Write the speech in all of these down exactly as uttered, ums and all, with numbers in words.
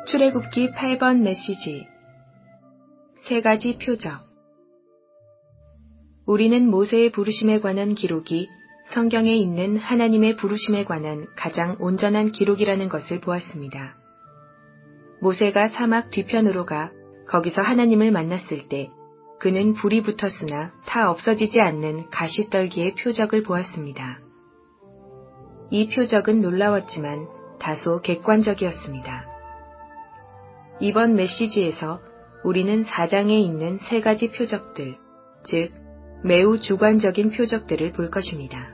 출애굽기 팔 번 메시지. 세 가지 표적. 우리는 모세의 부르심에 관한 기록이 성경에 있는 하나님의 부르심에 관한 가장 온전한 기록이라는 것을 보았습니다. 모세가 사막 뒤편으로 가 거기서 하나님을 만났을 때 그는 불이 붙었으나 타 없어지지 않는 가시떨기의 표적을 보았습니다. 이 표적은 놀라웠지만 다소 객관적이었습니다. 이번 메시지에서 우리는 사 장에 있는 세 가지 표적들, 즉 매우 주관적인 표적들을 볼 것입니다.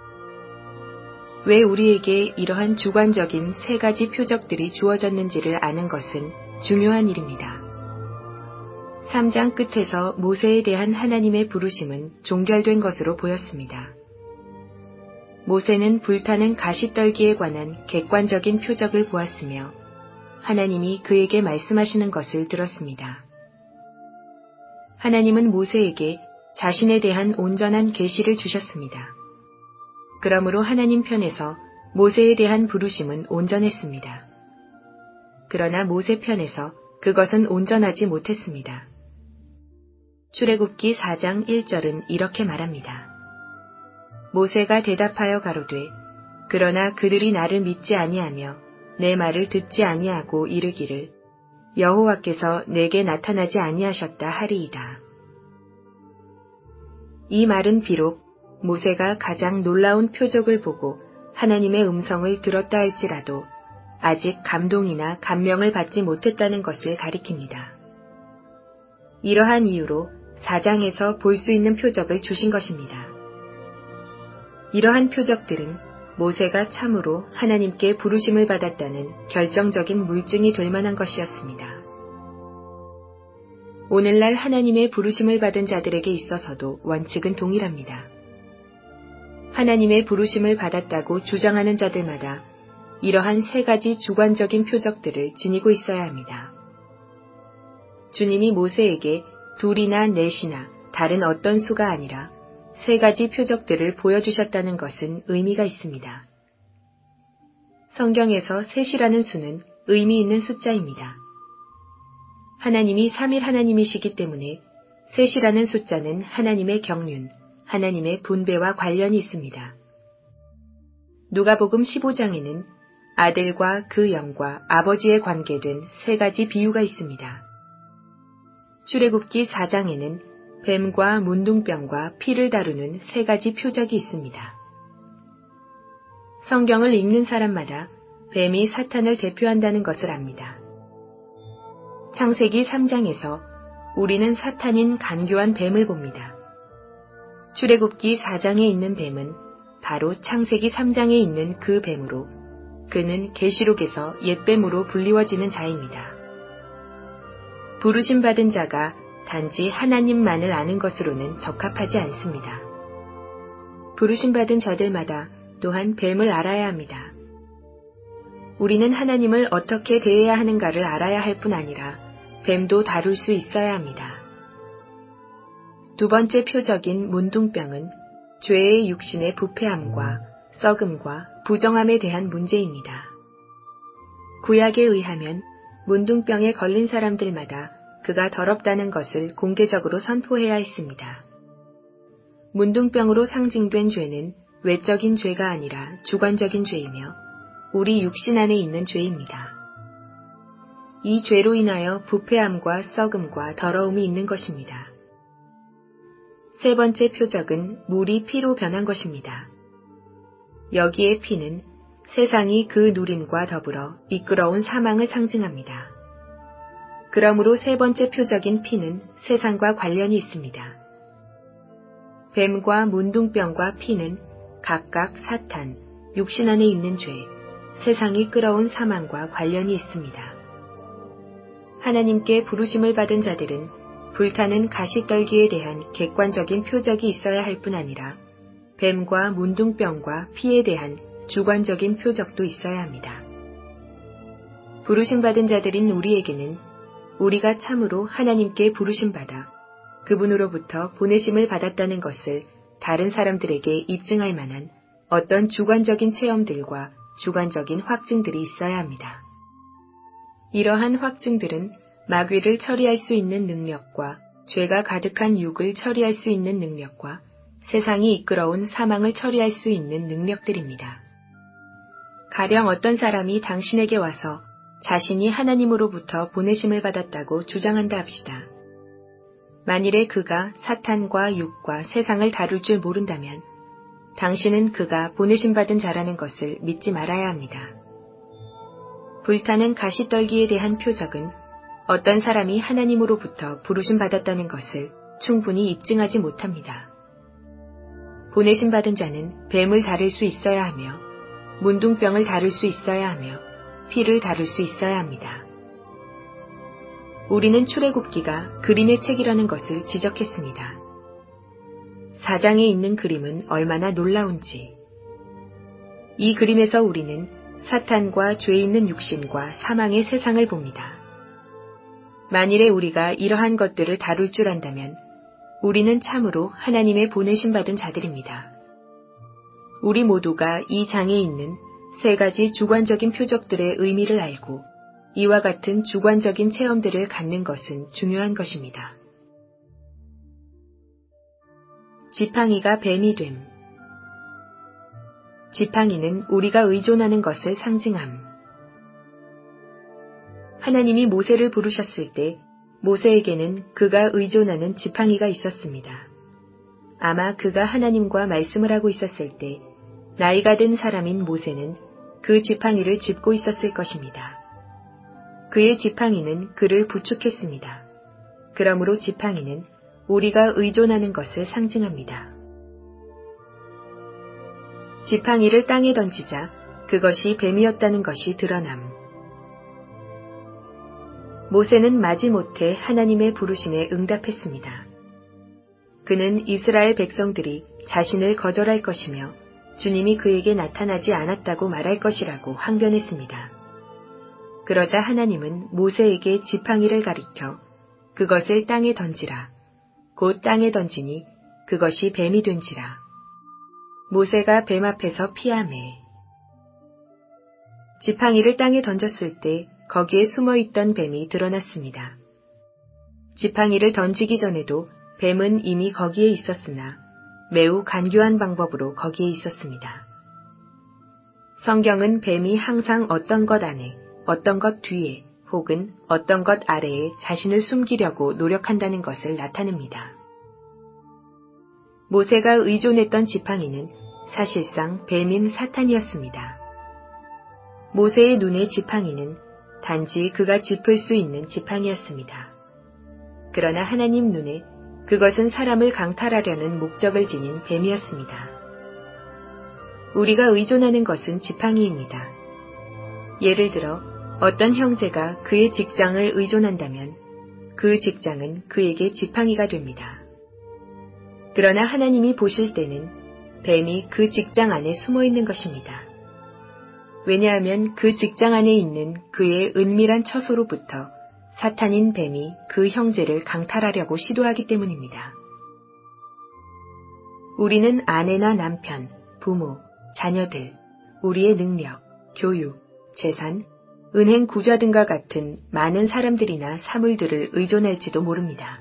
왜 우리에게 이러한 주관적인 세 가지 표적들이 주어졌는지를 아는 것은 중요한 일입니다. 삼 장 끝에서 모세에 대한 하나님의 부르심은 종결된 것으로 보였습니다. 모세는 불타는 가시떨기에 관한 객관적인 표적을 보았으며 하나님이 그에게 말씀하시는 것을 들었습니다. 하나님은 모세에게 자신에 대한 온전한 계시를 주셨습니다. 그러므로 하나님 편에서 모세에 대한 부르심은 온전했습니다. 그러나 모세 편에서 그것은 온전하지 못했습니다. 출애굽기 사 장 일 절은 이렇게 말합니다. 모세가 대답하여 가로되 그러나 그들이 나를 믿지 아니하며 내 말을 듣지 아니하고 이르기를 여호와께서 내게 나타나지 아니하셨다 하리이다. 이 말은 비록 모세가 가장 놀라운 표적을 보고 하나님의 음성을 들었다 할지라도 아직 감동이나 감명을 받지 못했다는 것을 가리킵니다. 이러한 이유로 사 장에서 볼 수 있는 표적을 주신 것입니다. 이러한 표적들은 모세가 참으로 하나님께 부르심을 받았다는 결정적인 물증이 될 만한 것이었습니다. 오늘날 하나님의 부르심을 받은 자들에게 있어서도 원칙은 동일합니다. 하나님의 부르심을 받았다고 주장하는 자들마다 이러한 세 가지 주관적인 표적들을 지니고 있어야 합니다. 주님이 모세에게 둘이나 넷이나 다른 어떤 수가 아니라 세 가지 표적들을 보여주셨다는 것은 의미가 있습니다. 성경에서 셋이라는 수는 의미 있는 숫자입니다. 하나님이 삼일 하나님이시기 때문에 셋이라는 숫자는 하나님의 경륜, 하나님의 분배와 관련이 있습니다. 누가복음 십오 장에는 아들과 그 영과 아버지에 관계된 세 가지 비유가 있습니다. 출애굽기 사 장에는 뱀과 문둥병과 피를 다루는 세 가지 표적이 있습니다. 성경을 읽는 사람마다 뱀이 사탄을 대표한다는 것을 압니다. 창세기 삼 장에서 우리는 사탄인 간교한 뱀을 봅니다. 출애굽기 사 장에 있는 뱀은 바로 창세기 삼 장에 있는 그 뱀으로 그는 계시록에서 옛뱀으로 불리워지는 자입니다. 부르심 받은 자가 단지 하나님만을 아는 것으로는 적합하지 않습니다. 부르심 받은 자들마다 또한 뱀을 알아야 합니다. 우리는 하나님을 어떻게 대해야 하는가를 알아야 할 뿐 아니라 뱀도 다룰 수 있어야 합니다. 두 번째 표적인 문둥병은 죄의 육신의 부패함과 썩음과 부정함에 대한 문제입니다. 구약에 의하면 문둥병에 걸린 사람들마다 그가 더럽다는 것을 공개적으로 선포해야 했습니다. 문둥병으로 상징된 죄는 외적인 죄가 아니라 주관적인 죄이며 우리 육신 안에 있는 죄입니다. 이 죄로 인하여 부패함과 썩음과 더러움이 있는 것입니다. 세 번째 표적은 물이 피로 변한 것입니다. 여기에 피는 세상이 그 누림과 더불어 이끌어온 사망을 상징합니다. 그러므로 세 번째 표적인 피는 세상과 관련이 있습니다. 뱀과 문둥병과 피는 각각 사탄, 육신 안에 있는 죄, 세상이 끌어온 사망과 관련이 있습니다. 하나님께 부르심을 받은 자들은 불타는 가시떨기에 대한 객관적인 표적이 있어야 할 뿐 아니라 뱀과 문둥병과 피에 대한 주관적인 표적도 있어야 합니다. 부르심 받은 자들인 우리에게는 우리가 참으로 하나님께 부르심받아 그분으로부터 보내심을 받았다는 것을 다른 사람들에게 입증할 만한 어떤 주관적인 체험들과 주관적인 확증들이 있어야 합니다. 이러한 확증들은 마귀를 처리할 수 있는 능력과 죄가 가득한 육을 처리할 수 있는 능력과 세상이 이끌어온 사망을 처리할 수 있는 능력들입니다. 가령 어떤 사람이 당신에게 와서 자신이 하나님으로부터 보내심을 받았다고 주장한다 합시다. 만일에 그가 사탄과 육과 세상을 다룰 줄 모른다면 당신은 그가 보내심받은 자라는 것을 믿지 말아야 합니다. 불타는 가시떨기에 대한 표적은 어떤 사람이 하나님으로부터 부르심받았다는 것을 충분히 입증하지 못합니다. 보내심받은 자는 뱀을 다룰 수 있어야 하며 문둥병을 다룰 수 있어야 하며 피를 다룰 수 있어야 합니다. 우리는 출애굽기가 그림의 책이라는 것을 지적했습니다. 사장에 있는 그림은 얼마나 놀라운지. 이 그림에서 우리는 사탄과 죄 있는 육신과 사망의 세상을 봅니다. 만일에 우리가 이러한 것들을 다룰 줄 안다면 우리는 참으로 하나님의 보내심 받은 자들입니다. 우리 모두가 이 장에 있는 세 가지 주관적인 표적들의 의미를 알고 이와 같은 주관적인 체험들을 갖는 것은 중요한 것입니다. 지팡이가 뱀이 됨. 지팡이는 우리가 의존하는 것을 상징함. 하나님이 모세를 부르셨을 때 모세에게는 그가 의존하는 지팡이가 있었습니다. 아마 그가 하나님과 말씀을 하고 있었을 때 나이가 든 사람인 모세는 그 지팡이를 짚고 있었을 것입니다. 그의 지팡이는 그를 부축했습니다. 그러므로 지팡이는 우리가 의존하는 것을 상징합니다. 지팡이를 땅에 던지자 그것이 뱀이었다는 것이 드러남. 모세는 마지못해 하나님의 부르심에 응답했습니다. 그는 이스라엘 백성들이 자신을 거절할 것이며 주님이 그에게 나타나지 않았다고 말할 것이라고 항변했습니다. 그러자 하나님은 모세에게 지팡이를 가리켜 그것을 땅에 던지라. 곧 땅에 던지니 그것이 뱀이 된지라. 모세가 뱀 앞에서 피하매. 지팡이를 땅에 던졌을 때 거기에 숨어있던 뱀이 드러났습니다. 지팡이를 던지기 전에도 뱀은 이미 거기에 있었으나 매우 간교한 방법으로 거기에 있었습니다. 성경은 뱀이 항상 어떤 것 안에, 어떤 것 뒤에, 혹은 어떤 것 아래에 자신을 숨기려고 노력한다는 것을 나타냅니다. 모세가 의존했던 지팡이는 사실상 뱀인 사탄이었습니다. 모세의 눈의 지팡이는 단지 그가 짚을 수 있는 지팡이였습니다. 그러나 하나님 눈에 그것은 사람을 강탈하려는 목적을 지닌 뱀이었습니다. 우리가 의존하는 것은 지팡이입니다. 예를 들어 어떤 형제가 그의 직장을 의존한다면 그 직장은 그에게 지팡이가 됩니다. 그러나 하나님이 보실 때는 뱀이 그 직장 안에 숨어 있는 것입니다. 왜냐하면 그 직장 안에 있는 그의 은밀한 처소로부터 사탄인 뱀이 그 형제를 강탈하려고 시도하기 때문입니다. 우리는 아내나 남편, 부모, 자녀들, 우리의 능력, 교육, 재산, 은행 구좌 등과 같은 많은 사람들이나 사물들을 의존할지도 모릅니다.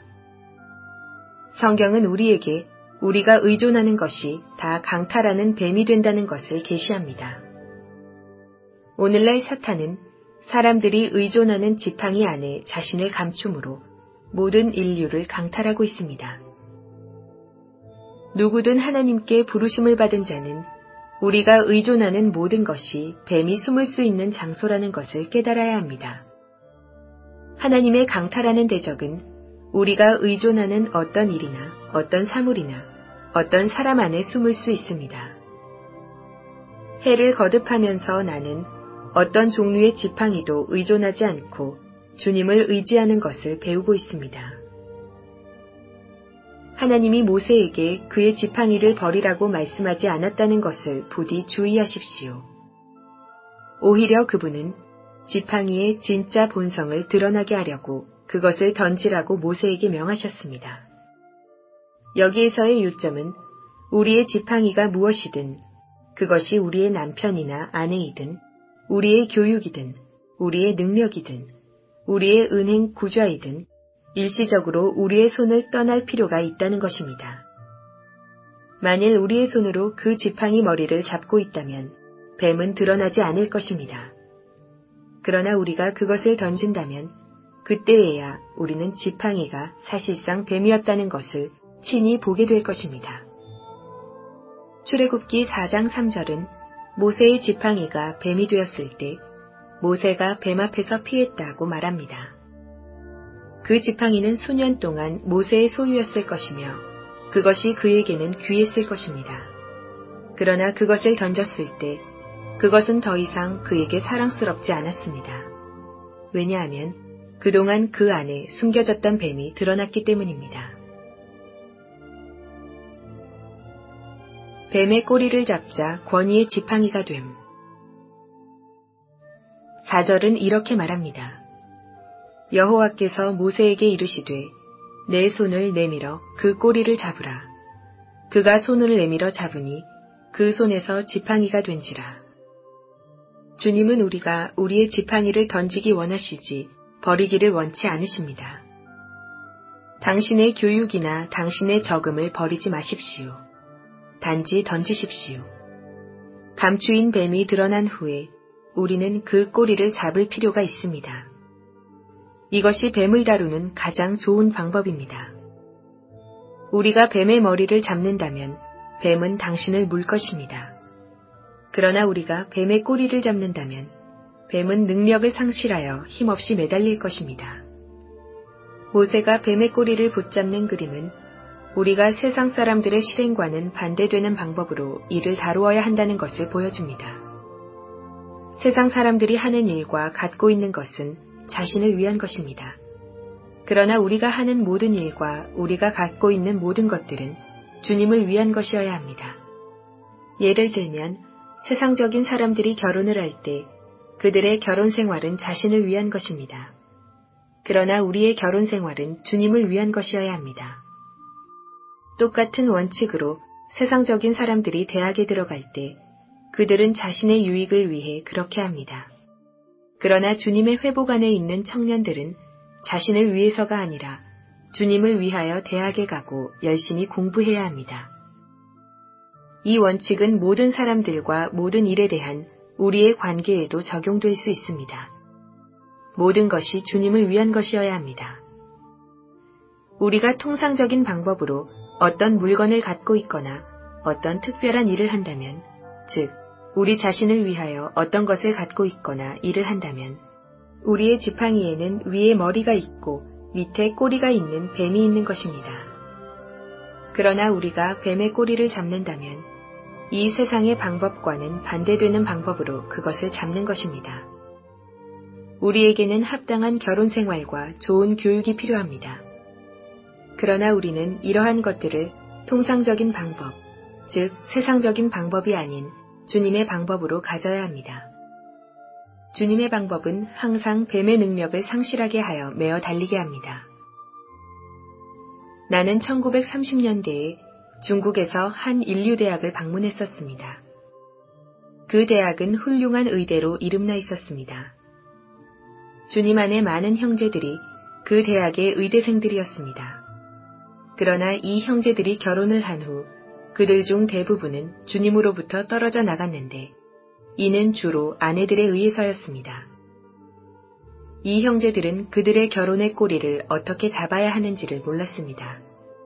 성경은 우리에게 우리가 의존하는 것이 다 강탈하는 뱀이 된다는 것을 계시합니다. 오늘날 사탄은 사람들이 의존하는 지팡이 안에 자신을 감춤으로 모든 인류를 강탈하고 있습니다. 누구든 하나님께 부르심을 받은 자는 우리가 의존하는 모든 것이 뱀이 숨을 수 있는 장소라는 것을 깨달아야 합니다. 하나님의 강탈하는 대적은 우리가 의존하는 어떤 일이나 어떤 사물이나 어떤 사람 안에 숨을 수 있습니다. 해를 거듭하면서 나는 어떤 종류의 지팡이도 의존하지 않고 주님을 의지하는 것을 배우고 있습니다. 하나님이 모세에게 그의 지팡이를 버리라고 말씀하지 않았다는 것을 부디 주의하십시오. 오히려 그분은 지팡이의 진짜 본성을 드러나게 하려고 그것을 던지라고 모세에게 명하셨습니다. 여기에서의 요점은 우리의 지팡이가 무엇이든 그것이 우리의 남편이나 아내이든 우리의 교육이든 우리의 능력이든 우리의 은행 구좌이든 일시적으로 우리의 손을 떠날 필요가 있다는 것입니다. 만일 우리의 손으로 그 지팡이 머리를 잡고 있다면 뱀은 드러나지 않을 것입니다. 그러나 우리가 그것을 던진다면 그때에야 우리는 지팡이가 사실상 뱀이었다는 것을 친히 보게 될 것입니다. 출애굽기 사 장 삼 절은 모세의 지팡이가 뱀이 되었을 때 모세가 뱀 앞에서 피했다고 말합니다. 그 지팡이는 수년 동안 모세의 소유였을 것이며 그것이 그에게는 귀했을 것입니다. 그러나 그것을 던졌을 때 그것은 더 이상 그에게 사랑스럽지 않았습니다. 왜냐하면 그동안 그 안에 숨겨졌던 뱀이 드러났기 때문입니다. 뱀의 꼬리를 잡자 권위의 지팡이가 됨. 사 절은 이렇게 말합니다. 여호와께서 모세에게 이르시되 내 손을 내밀어 그 꼬리를 잡으라. 그가 손을 내밀어 잡으니 그 손에서 지팡이가 된지라. 주님은 우리가 우리의 지팡이를 던지기 원하시지 버리기를 원치 않으십니다. 당신의 교육이나 당신의 적음을 버리지 마십시오. 단지 던지십시오. 감추인 뱀이 드러난 후에 우리는 그 꼬리를 잡을 필요가 있습니다. 이것이 뱀을 다루는 가장 좋은 방법입니다. 우리가 뱀의 머리를 잡는다면 뱀은 당신을 물 것입니다. 그러나 우리가 뱀의 꼬리를 잡는다면 뱀은 능력을 상실하여 힘없이 매달릴 것입니다. 모세가 뱀의 꼬리를 붙잡는 그림은 우리가 세상 사람들의 실행과는 반대되는 방법으로 이를 다루어야 한다는 것을 보여줍니다. 세상 사람들이 하는 일과 갖고 있는 것은 자신을 위한 것입니다. 그러나 우리가 하는 모든 일과 우리가 갖고 있는 모든 것들은 주님을 위한 것이어야 합니다. 예를 들면 세상적인 사람들이 결혼을 할 때 그들의 결혼 생활은 자신을 위한 것입니다. 그러나 우리의 결혼 생활은 주님을 위한 것이어야 합니다. 똑같은 원칙으로 세상적인 사람들이 대학에 들어갈 때 그들은 자신의 유익을 위해 그렇게 합니다. 그러나 주님의 회복 안에 있는 청년들은 자신을 위해서가 아니라 주님을 위하여 대학에 가고 열심히 공부해야 합니다. 이 원칙은 모든 사람들과 모든 일에 대한 우리의 관계에도 적용될 수 있습니다. 모든 것이 주님을 위한 것이어야 합니다. 우리가 통상적인 방법으로 어떤 물건을 갖고 있거나 어떤 특별한 일을 한다면, 즉, 우리 자신을 위하여 어떤 것을 갖고 있거나 일을 한다면, 우리의 지팡이에는 위에 머리가 있고 밑에 꼬리가 있는 뱀이 있는 것입니다. 그러나 우리가 뱀의 꼬리를 잡는다면 이 세상의 방법과는 반대되는 방법으로 그것을 잡는 것입니다. 우리에게는 합당한 결혼 생활과 좋은 교육이 필요합니다. 그러나 우리는 이러한 것들을 통상적인 방법, 즉 세상적인 방법이 아닌 주님의 방법으로 가져야 합니다. 주님의 방법은 항상 뱀의 능력을 상실하게 하여 메어 달리게 합니다. 나는 천구백삼십 년대에 중국에서 한 인류대학을 방문했었습니다. 그 대학은 훌륭한 의대로 이름나 있었습니다. 주님 안에 많은 형제들이 그 대학의 의대생들이었습니다. 그러나 이 형제들이 결혼을 한 후 그들 중 대부분은 주님으로부터 떨어져 나갔는데 이는 주로 아내들에 의해서였습니다. 이 형제들은 그들의 결혼의 꼬리를 어떻게 잡아야 하는지를 몰랐습니다.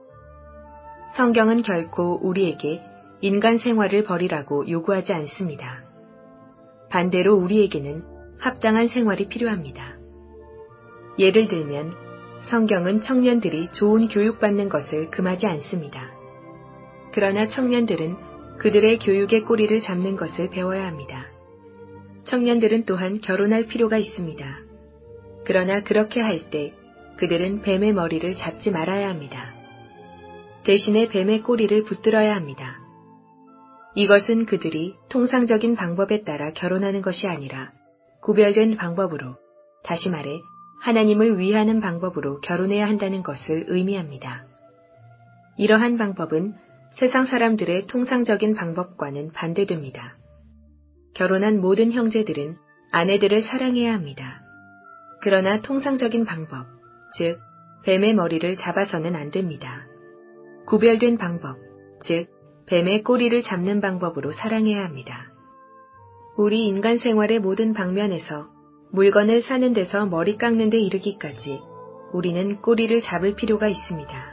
성경은 결코 우리에게 인간 생활을 버리라고 요구하지 않습니다. 반대로 우리에게는 합당한 생활이 필요합니다. 예를 들면 성경은 청년들이 좋은 교육받는 것을 금하지 않습니다. 그러나 청년들은 그들의 교육의 꼬리를 잡는 것을 배워야 합니다. 청년들은 또한 결혼할 필요가 있습니다. 그러나 그렇게 할 때 그들은 뱀의 머리를 잡지 말아야 합니다. 대신에 뱀의 꼬리를 붙들어야 합니다. 이것은 그들이 통상적인 방법에 따라 결혼하는 것이 아니라 구별된 방법으로, 다시 말해 하나님을 위하는 방법으로 결혼해야 한다는 것을 의미합니다. 이러한 방법은 세상 사람들의 통상적인 방법과는 반대됩니다. 결혼한 모든 형제들은 아내들을 사랑해야 합니다. 그러나 통상적인 방법, 즉 뱀의 머리를 잡아서는 안 됩니다. 구별된 방법, 즉 뱀의 꼬리를 잡는 방법으로 사랑해야 합니다. 우리 인간 생활의 모든 방면에서 물건을 사는 데서 머리 깎는 데 이르기까지 우리는 꼬리를 잡을 필요가 있습니다.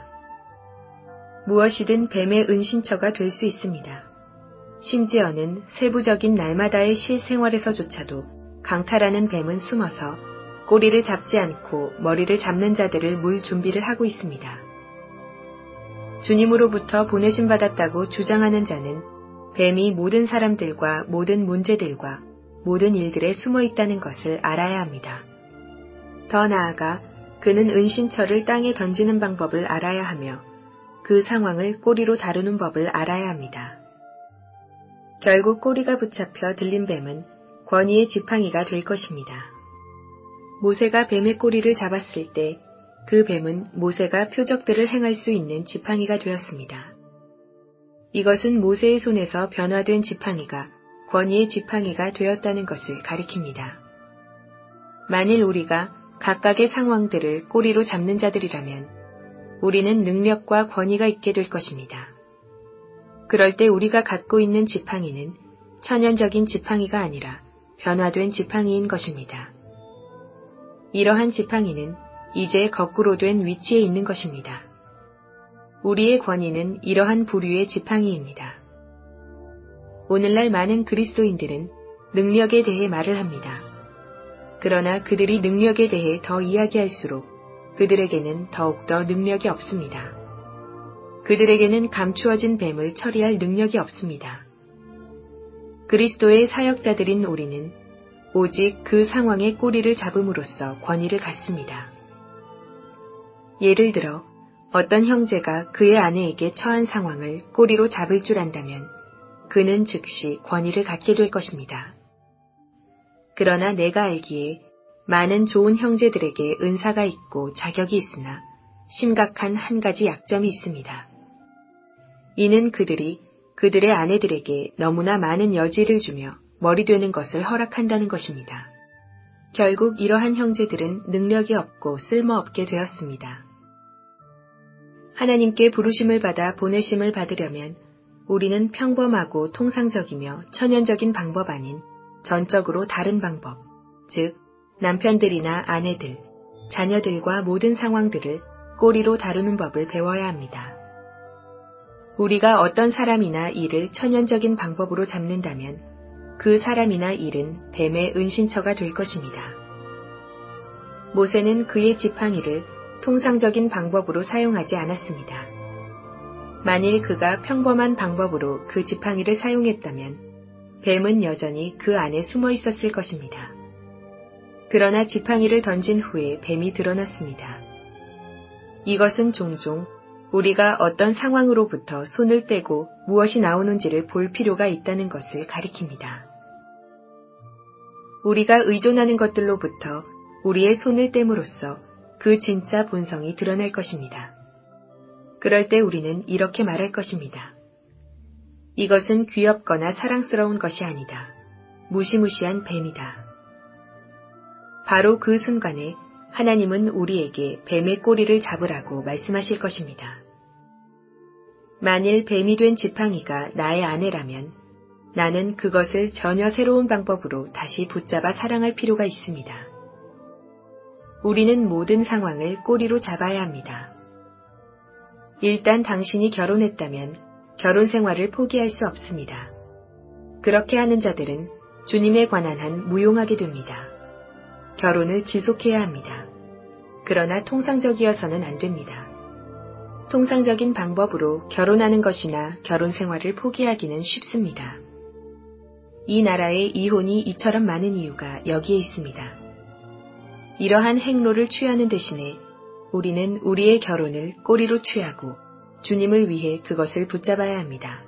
무엇이든 뱀의 은신처가 될 수 있습니다. 심지어는 세부적인 날마다의 실생활에서조차도 강탈하는 뱀은 숨어서 꼬리를 잡지 않고 머리를 잡는 자들을 물 준비를 하고 있습니다. 주님으로부터 보내심 받았다고 주장하는 자는 뱀이 모든 사람들과 모든 문제들과 모든 일들에 숨어 있다는 것을 알아야 합니다. 더 나아가 그는 은신처를 땅에 던지는 방법을 알아야 하며 그 상황을 꼬리로 다루는 법을 알아야 합니다. 결국 꼬리가 붙잡혀 들린 뱀은 권위의 지팡이가 될 것입니다. 모세가 뱀의 꼬리를 잡았을 때 그 뱀은 모세가 표적들을 행할 수 있는 지팡이가 되었습니다. 이것은 모세의 손에서 변화된 지팡이가 권위의 지팡이가 되었다는 것을 가리킵니다. 만일 우리가 각각의 상황들을 꼬리로 잡는 자들이라면 우리는 능력과 권위가 있게 될 것입니다. 그럴 때 우리가 갖고 있는 지팡이는 천연적인 지팡이가 아니라 변화된 지팡이인 것입니다. 이러한 지팡이는 이제 거꾸로 된 위치에 있는 것입니다. 우리의 권위는 이러한 부류의 지팡이입니다. 오늘날 많은 그리스도인들은 능력에 대해 말을 합니다. 그러나 그들이 능력에 대해 더 이야기할수록 그들에게는 더욱더 능력이 없습니다. 그들에게는 감추어진 뱀을 처리할 능력이 없습니다. 그리스도의 사역자들인 우리는 오직 그 상황의 꼬리를 잡음으로써 권위를 갖습니다. 예를 들어 어떤 형제가 그의 아내에게 처한 상황을 꼬리로 잡을 줄 안다면 그는 즉시 권위를 갖게 될 것입니다. 그러나 내가 알기에 많은 좋은 형제들에게 은사가 있고 자격이 있으나 심각한 한 가지 약점이 있습니다. 이는 그들이 그들의 아내들에게 너무나 많은 여지를 주며 머리 되는 것을 허락한다는 것입니다. 결국 이러한 형제들은 능력이 없고 쓸모없게 되었습니다. 하나님께 부르심을 받아 보내심을 받으려면 우리는 평범하고 통상적이며 천연적인 방법 아닌 전적으로 다른 방법, 즉 남편들이나 아내들, 자녀들과 모든 상황들을 꼬리로 다루는 법을 배워야 합니다. 우리가 어떤 사람이나 일을 천연적인 방법으로 잡는다면 그 사람이나 일은 뱀의 은신처가 될 것입니다. 모세는 그의 지팡이를 통상적인 방법으로 사용하지 않았습니다. 만일 그가 평범한 방법으로 그 지팡이를 사용했다면 뱀은 여전히 그 안에 숨어 있었을 것입니다. 그러나 지팡이를 던진 후에 뱀이 드러났습니다. 이것은 종종 우리가 어떤 상황으로부터 손을 떼고 무엇이 나오는지를 볼 필요가 있다는 것을 가리킵니다. 우리가 의존하는 것들로부터 우리의 손을 떼므로써 그 진짜 본성이 드러날 것입니다. 그럴 때 우리는 이렇게 말할 것입니다. 이것은 귀엽거나 사랑스러운 것이 아니다. 무시무시한 뱀이다. 바로 그 순간에 하나님은 우리에게 뱀의 꼬리를 잡으라고 말씀하실 것입니다. 만일 뱀이 된 지팡이가 나의 아내라면 나는 그것을 전혀 새로운 방법으로 다시 붙잡아 사랑할 필요가 있습니다. 우리는 모든 상황을 꼬리로 잡아야 합니다. 일단 당신이 결혼했다면 결혼 생활을 포기할 수 없습니다. 그렇게 하는 자들은 주님에 관한 한 무용하게 됩니다. 결혼을 지속해야 합니다. 그러나 통상적이어서는 안 됩니다. 통상적인 방법으로 결혼하는 것이나 결혼 생활을 포기하기는 쉽습니다. 이 나라에 이혼이 이처럼 많은 이유가 여기에 있습니다. 이러한 행로를 취하는 대신에 우리는 우리의 결혼을 꼬리로 취하고 주님을 위해 그것을 붙잡아야 합니다.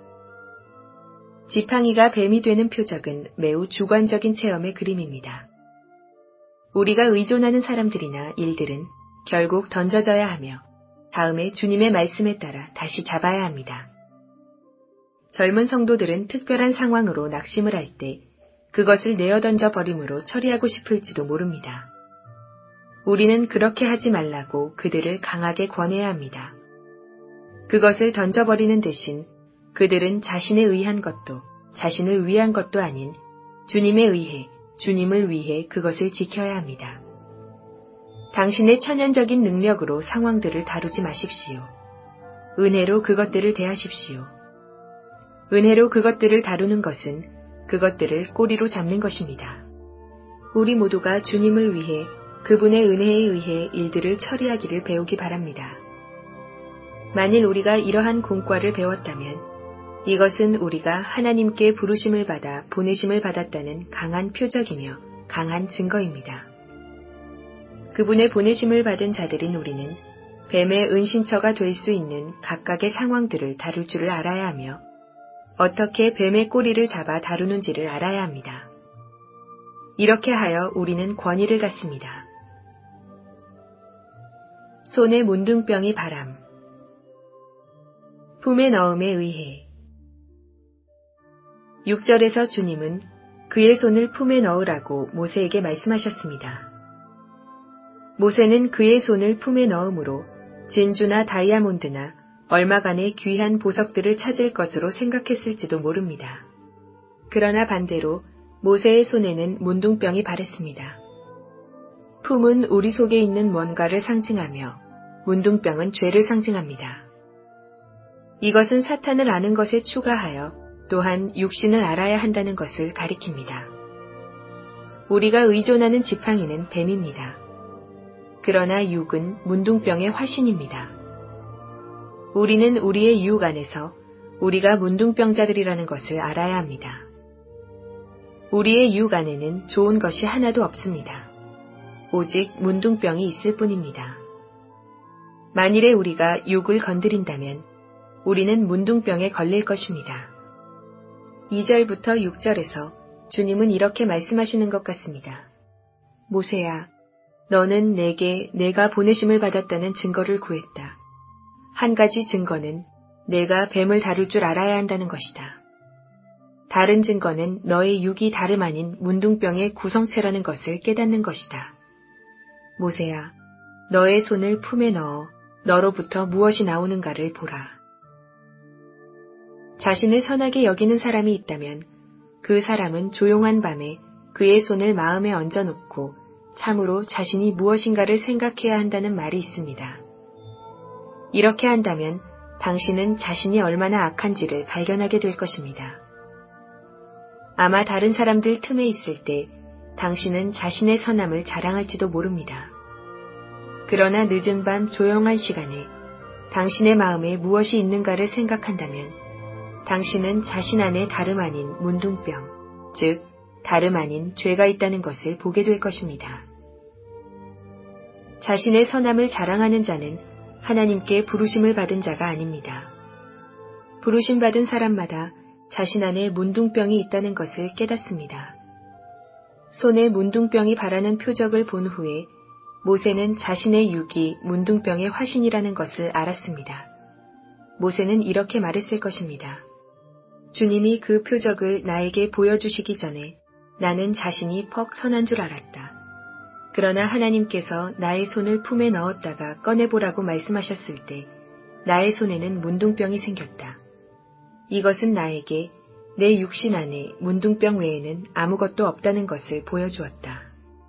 지팡이가 뱀이 되는 표적은 매우 주관적인 체험의 그림입니다. 우리가 의존하는 사람들이나 일들은 결국 던져져야 하며 다음에 주님의 말씀에 따라 다시 잡아야 합니다. 젊은 성도들은 특별한 상황으로 낙심을 할 때 그것을 내어던져 버림으로 처리하고 싶을지도 모릅니다. 우리는 그렇게 하지 말라고 그들을 강하게 권해야 합니다. 그것을 던져버리는 대신 그들은 자신에 의한 것도 자신을 위한 것도 아닌 주님에 의해 주님을 위해 그것을 지켜야 합니다. 당신의 천연적인 능력으로 상황들을 다루지 마십시오. 은혜로 그것들을 대하십시오. 은혜로 그것들을 다루는 것은 그것들을 꼬리로 잡는 것입니다. 우리 모두가 주님을 위해 그분의 은혜에 의해 일들을 처리하기를 배우기 바랍니다. 만일 우리가 이러한 공과를 배웠다면 이것은 우리가 하나님께 부르심을 받아 보내심을 받았다는 강한 표적이며 강한 증거입니다. 그분의 보내심을 받은 자들인 우리는 뱀의 은신처가 될 수 있는 각각의 상황들을 다룰 줄을 알아야 하며 어떻게 뱀의 꼬리를 잡아 다루는지를 알아야 합니다. 이렇게 하여 우리는 권위를 갖습니다. 손에 문둥병이 바람. 품에 넣음에 의해. 육 절에서 주님은 그의 손을 품에 넣으라고 모세에게 말씀하셨습니다. 모세는 그의 손을 품에 넣음으로 진주나 다이아몬드나 얼마간의 귀한 보석들을 찾을 것으로 생각했을지도 모릅니다. 그러나 반대로 모세의 손에는 문둥병이 바랬습니다. 품은 우리 속에 있는 뭔가를 상징하며 문둥병은 죄를 상징합니다. 이것은 사탄을 아는 것에 추가하여 또한 육신을 알아야 한다는 것을 가리킵니다. 우리가 의존하는 지팡이는 뱀입니다. 그러나 육은 문둥병의 화신입니다. 우리는 우리의 육 안에서 우리가 문둥병자들이라는 것을 알아야 합니다. 우리의 육 안에는 좋은 것이 하나도 없습니다. 오직 문둥병이 있을 뿐입니다. 만일에 우리가 육을 건드린다면 우리는 문둥병에 걸릴 것입니다. 이 절부터 육 절에서 주님은 이렇게 말씀하시는 것 같습니다. 모세야, 너는 내게 내가 보내심을 받았다는 증거를 구했다. 한 가지 증거는 내가 뱀을 다룰 줄 알아야 한다는 것이다. 다른 증거는 너의 육이 다름 아닌 문둥병의 구성체라는 것을 깨닫는 것이다. 모세야, 너의 손을 품에 넣어 너로부터 무엇이 나오는가를 보라. 자신을 선하게 여기는 사람이 있다면 그 사람은 조용한 밤에 그의 손을 마음에 얹어놓고 참으로 자신이 무엇인가를 생각해야 한다는 말이 있습니다. 이렇게 한다면 당신은 자신이 얼마나 악한지를 발견하게 될 것입니다. 아마 다른 사람들 틈에 있을 때 당신은 자신의 선함을 자랑할지도 모릅니다. 그러나 늦은 밤 조용한 시간에 당신의 마음에 무엇이 있는가를 생각한다면 당신은 자신 안에 다름 아닌 문둥병, 즉 다름 아닌 죄가 있다는 것을 보게 될 것입니다. 자신의 선함을 자랑하는 자는 하나님께 부르심을 받은 자가 아닙니다. 부르심 받은 사람마다 자신 안에 문둥병이 있다는 것을 깨닫습니다. 손에 문둥병이 바라는 표적을 본 후에 모세는 자신의 육이 문둥병의 화신이라는 것을 알았습니다. 모세는 이렇게 말했을 것입니다. 주님이 그 표적을 나에게 보여주시기 전에 나는 자신이 퍽 선한 줄 알았다. 그러나 하나님께서 나의 손을 품에 넣었다가 꺼내보라고 말씀하셨을 때 나의 손에는 문둥병이 생겼다. 이것은 나에게 내 육신 안에 문둥병 외에는 아무것도 없다는 것을 보여주었다.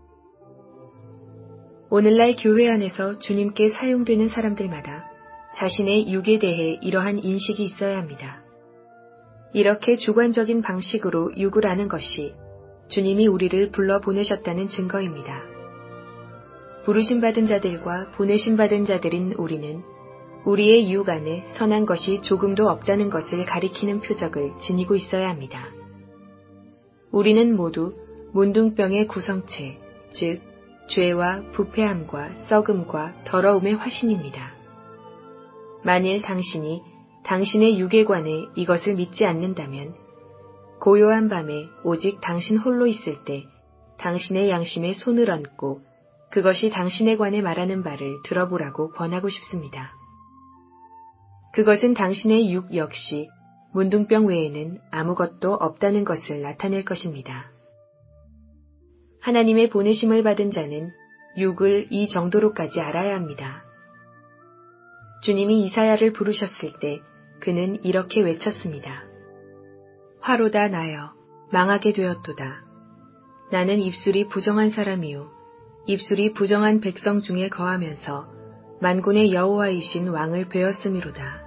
오늘날 교회 안에서 주님께 사용되는 사람들마다 자신의 육에 대해 이러한 인식이 있어야 합니다. 이렇게 주관적인 방식으로 육을 아는 것이 주님이 우리를 불러 보내셨다는 증거입니다. 부르심받은 자들과 보내심받은 자들인 우리는 우리의 육 안에 선한 것이 조금도 없다는 것을 가리키는 표적을 지니고 있어야 합니다. 우리는 모두 문둥병의 구성체, 즉 죄와 부패함과 썩음과 더러움의 화신입니다. 만일 당신이 당신의 육에 관해 이것을 믿지 않는다면 고요한 밤에 오직 당신 홀로 있을 때 당신의 양심에 손을 얹고 그것이 당신에 관해 말하는 바를 들어보라고 권하고 싶습니다. 그것은 당신의 육 역시 문둥병 외에는 아무것도 없다는 것을 나타낼 것입니다. 하나님의 보내심을 받은 자는 육을 이 정도로까지 알아야 합니다. 주님이 이사야를 부르셨을 때 그는 이렇게 외쳤습니다. 화로다 나여 망하게 되었도다. 나는 입술이 부정한 사람이요 입술이 부정한 백성 중에 거하면서 만군의 여호와이신 왕을 배웠음이로다.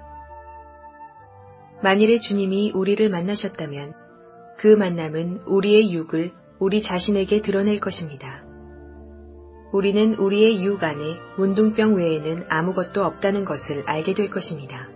만일에 주님이 우리를 만나셨다면 그 만남은 우리의 육을 우리 자신에게 드러낼 것입니다. 우리는 우리의 육 안에 문둥병 외에는 아무것도 없다는 것을 알게 될 것입니다.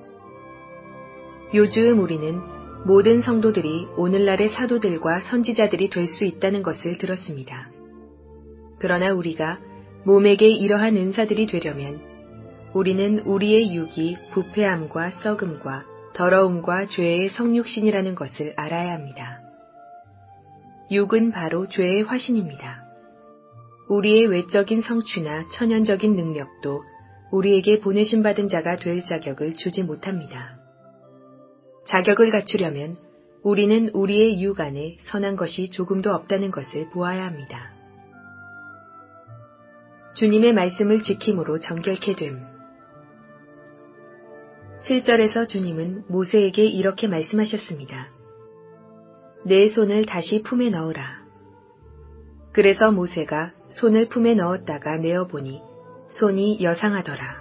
요즘 우리는 모든 성도들이 오늘날의 사도들과 선지자들이 될 수 있다는 것을 들었습니다. 그러나 우리가 몸에게 이러한 은사들이 되려면 우리는 우리의 육이 부패함과 썩음과 더러움과 죄의 성육신이라는 것을 알아야 합니다. 육은 바로 죄의 화신입니다. 우리의 외적인 성취나 천연적인 능력도 우리에게 보내심 받은 자가 될 자격을 주지 못합니다. 자격을 갖추려면 우리는 우리의 육 안에 선한 것이 조금도 없다는 것을 보아야 합니다. 주님의 말씀을 지킴으로 정결케 됨. 칠 절에서 주님은 모세에게 이렇게 말씀하셨습니다. 내 손을 다시 품에 넣으라. 그래서 모세가 손을 품에 넣었다가 내어보니 손이 여상하더라.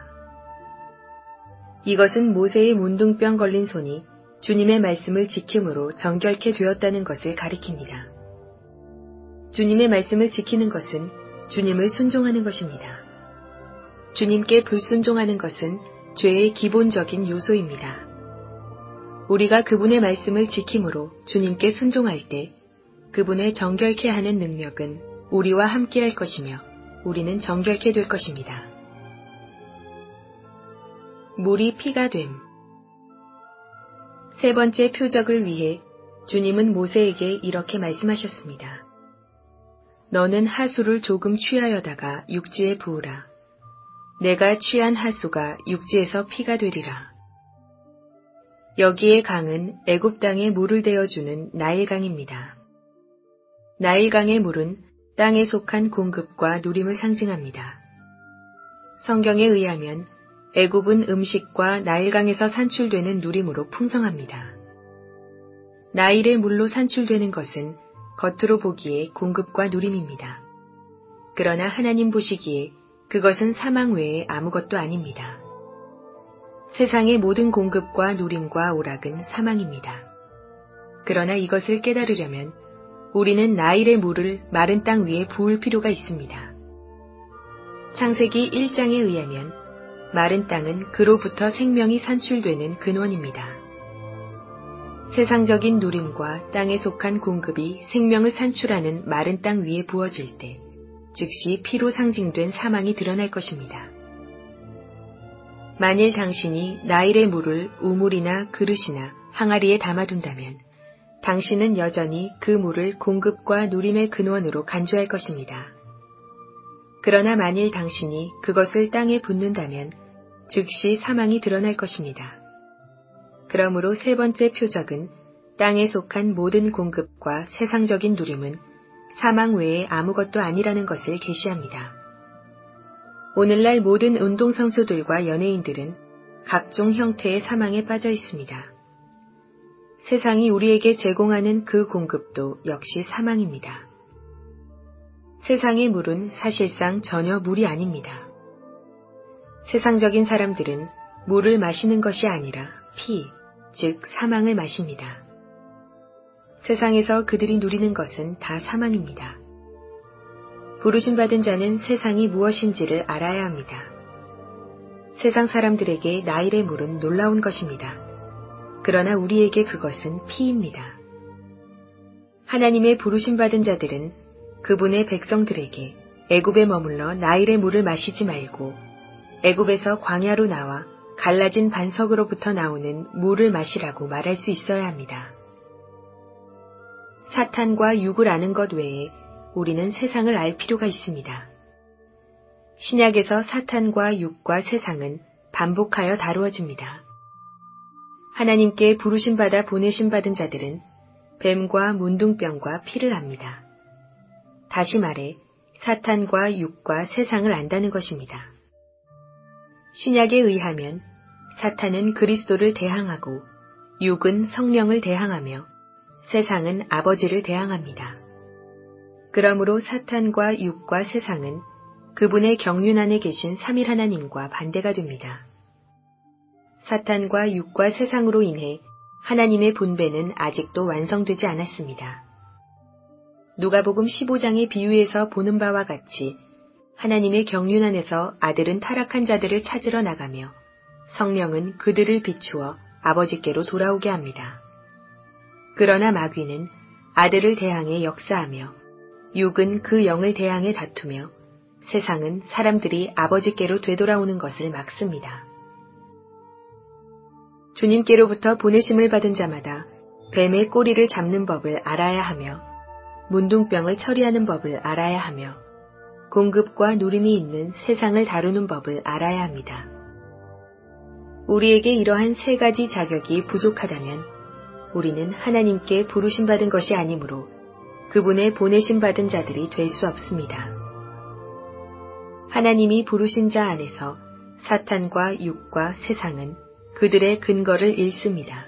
이것은 모세의 문둥병 걸린 손이 주님의 말씀을 지킴으로 정결케 되었다는 것을 가리킵니다. 주님의 말씀을 지키는 것은 주님을 순종하는 것입니다. 주님께 불순종하는 것은 죄의 기본적인 요소입니다. 우리가 그분의 말씀을 지킴으로 주님께 순종할 때 그분의 정결케 하는 능력은 우리와 함께할 것이며 우리는 정결케 될 것입니다. 물이 피가 됨. 세 번째 표적을 위해 주님은 모세에게 이렇게 말씀하셨습니다. 너는 하수를 조금 취하여다가 육지에 부으라. 내가 취한 하수가 육지에서 피가 되리라. 여기의 강은 애굽 땅에 물을 대어주는 나일강입니다. 나일강의 물은 땅에 속한 공급과 누림을 상징합니다. 성경에 의하면 애굽은 음식과 나일강에서 산출되는 누림으로 풍성합니다. 나일의 물로 산출되는 것은 겉으로 보기에 공급과 누림입니다. 그러나 하나님 보시기에 그것은 사망 외에 아무것도 아닙니다. 세상의 모든 공급과 누림과 오락은 사망입니다. 그러나 이것을 깨달으려면 우리는 나일의 물을 마른 땅 위에 부을 필요가 있습니다. 창세기 일 장에 의하면 마른 땅은 그로부터 생명이 산출되는 근원입니다. 세상적인 누림과 땅에 속한 공급이 생명을 산출하는 마른 땅 위에 부어질 때 즉시 피로 상징된 사망이 드러날 것입니다. 만일 당신이 나일의 물을 우물이나 그릇이나 항아리에 담아둔다면 당신은 여전히 그 물을 공급과 누림의 근원으로 간주할 것입니다. 그러나 만일 당신이 그것을 땅에 붓는다면 즉시 사망이 드러날 것입니다. 그러므로 세 번째 표적은 땅에 속한 모든 공급과 세상적인 누림은 사망 외에 아무것도 아니라는 것을 계시합니다. 오늘날 모든 운동선수들과 연예인들은 각종 형태의 사망에 빠져 있습니다. 세상이 우리에게 제공하는 그 공급도 역시 사망입니다. 세상의 물은 사실상 전혀 물이 아닙니다. 세상적인 사람들은 물을 마시는 것이 아니라 피, 즉 사망을 마십니다. 세상에서 그들이 누리는 것은 다 사망입니다. 부르심받은 자는 세상이 무엇인지를 알아야 합니다. 세상 사람들에게 나일의 물은 놀라운 것입니다. 그러나 우리에게 그것은 피입니다. 하나님의 부르심받은 자들은 그분의 백성들에게 애굽에 머물러 나일의 물을 마시지 말고 애굽에서 광야로 나와 갈라진 반석으로부터 나오는 물을 마시라고 말할 수 있어야 합니다. 사탄과 육을 아는 것 외에 우리는 세상을 알 필요가 있습니다. 신약에서 사탄과 육과 세상은 반복하여 다루어집니다. 하나님께 부르심받아 보내심받은 자들은 뱀과 문둥병과 피를 압니다. 다시 말해 사탄과 육과 세상을 안다는 것입니다. 신약에 의하면 사탄은 그리스도를 대항하고 육은 성령을 대항하며 세상은 아버지를 대항합니다. 그러므로 사탄과 육과 세상은 그분의 경륜 안에 계신 삼일 하나님과 반대가 됩니다. 사탄과 육과 세상으로 인해 하나님의 분배는 아직도 완성되지 않았습니다. 누가복음 십오 장의 비유에서 보는 바와 같이 하나님의 경륜 안에서 아들은 타락한 자들을 찾으러 나가며 성령은 그들을 비추어 아버지께로 돌아오게 합니다. 그러나 마귀는 아들을 대항해 역사하며 육은 그 영을 대항해 다투며 세상은 사람들이 아버지께로 되돌아오는 것을 막습니다. 주님께로부터 보내심을 받은 자마다 뱀의 꼬리를 잡는 법을 알아야 하며 문둥병을 처리하는 법을 알아야 하며 공급과 누림이 있는 세상을 다루는 법을 알아야 합니다. 우리에게 이러한 세 가지 자격이 부족하다면 우리는 하나님께 부르심받은 것이 아니므로 그분의 보내심받은 자들이 될 수 없습니다. 하나님이 부르신 자 안에서 사탄과 육과 세상은 그들의 근거를 잃습니다.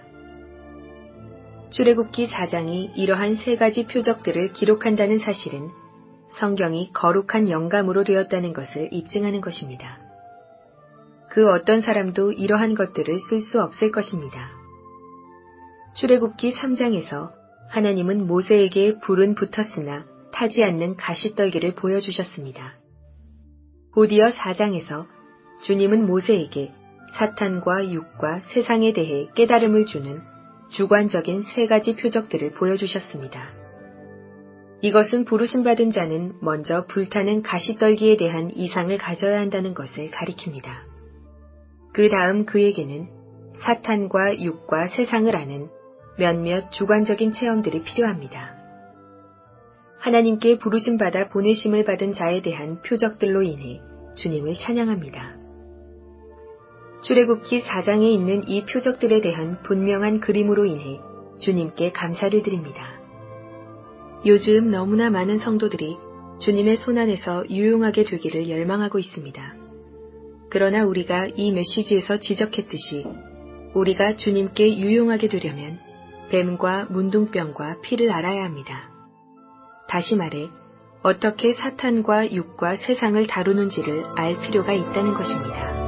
출애굽기 사 장이 이러한 세 가지 표적들을 기록한다는 사실은 성경이 거룩한 영감으로 되었다는 것을 입증하는 것입니다. 그 어떤 사람도 이러한 것들을 쓸 수 없을 것입니다. 출애굽기 삼 장에서 하나님은 모세에게 불은 붙었으나 타지 않는 가시떨기를 보여주셨습니다. 곧이어 사 장에서 주님은 모세에게 사탄과 육과 세상에 대해 깨달음을 주는 주관적인 세 가지 표적들을 보여주셨습니다. 이것은 부르심받은 자는 먼저 불타는 가시떨기에 대한 이상을 가져야 한다는 것을 가리킵니다. 그 다음 그에게는 사탄과 육과 세상을 아는 몇몇 주관적인 체험들이 필요합니다. 하나님께 부르심받아 보내심을 받은 자에 대한 표적들로 인해 주님을 찬양합니다. 출애굽기 사 장에 있는 이 표적들에 대한 분명한 그림으로 인해 주님께 감사를 드립니다. 요즘 너무나 많은 성도들이 주님의 손안에서 유용하게 되기를 열망하고 있습니다. 그러나 우리가 이 메시지에서 지적했듯이 우리가 주님께 유용하게 되려면 뱀과 문둥병과 피를 알아야 합니다. 다시 말해 어떻게 사탄과 육과 세상을 다루는지를 알 필요가 있다는 것입니다.